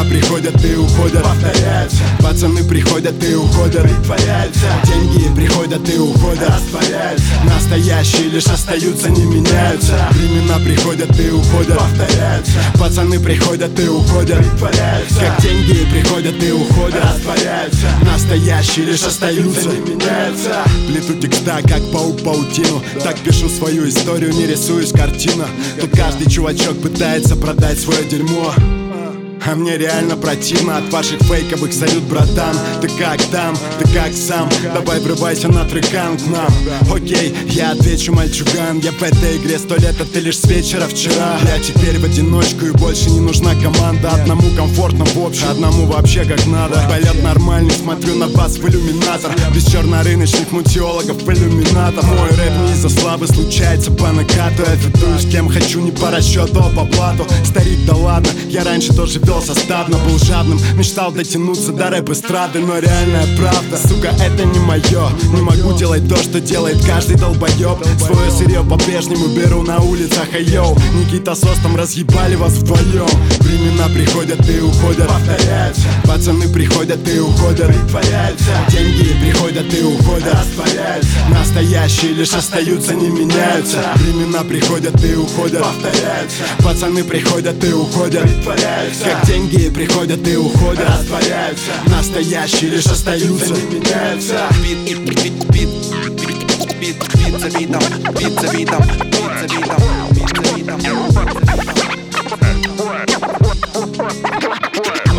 приходят и уходят, повторяются. Пацаны приходят и уходят, притворяются. Деньги приходят и уходят, растворяются. Настоящие лишь остаются, не меняются. Времена приходят и уходят, повторяются. Пацаны приходят и уходят, притворяются. Как деньги приходят и уходят, растворяются. Настоящие лишь остаются, не меняются. Плету текста, как паук паутину. Так пишу свою историю, не рисуюсь картина. Тут каждый чувачок пытается продать свое дерьмо, а мне реально противно от ваших фейковых салют, братан. Ты как там, ты как сам? Давай врывайся на трекан к нам. Окей, я отвечу, мальчуган. Я в этой игре 100 лет, а ты лишь с вечера вчера. Я теперь в одиночку и больше не нужна команда. Одному комфортно в общем, одному вообще как надо. Полет нормальный, смотрю на вас в иллюминатор. Без чернорыночных мутиологов в иллюминатор. Мой рэп не из-за славы, случается по накату. Я фитую с кем хочу, не по расчету, а по блату. Старик, да ладно, я раньше тоже вел составно, был жадным, мечтал дотянуться до рэп-эстрады. Но реальная правда, сука, это не мое. Не могу делать то, что делает каждый долбоеб. Свое сырье по-прежнему беру на улицах, айоу. Никита с Остом разъебали вас вдвоем. Времена приходят и уходят, повторяются. Пацаны приходят и уходят, притворяются. Деньги приходят и уходят, растворяются. Настоящие лишь остаются, не меняются. Времена приходят и уходят, повторяются. Пацаны приходят и уходят, притворяются. Деньги приходят и уходят, растворяются. Настоящие лишь остаются, не меняются. Бит за битом, бит за битом, бит за битом, бит за битом.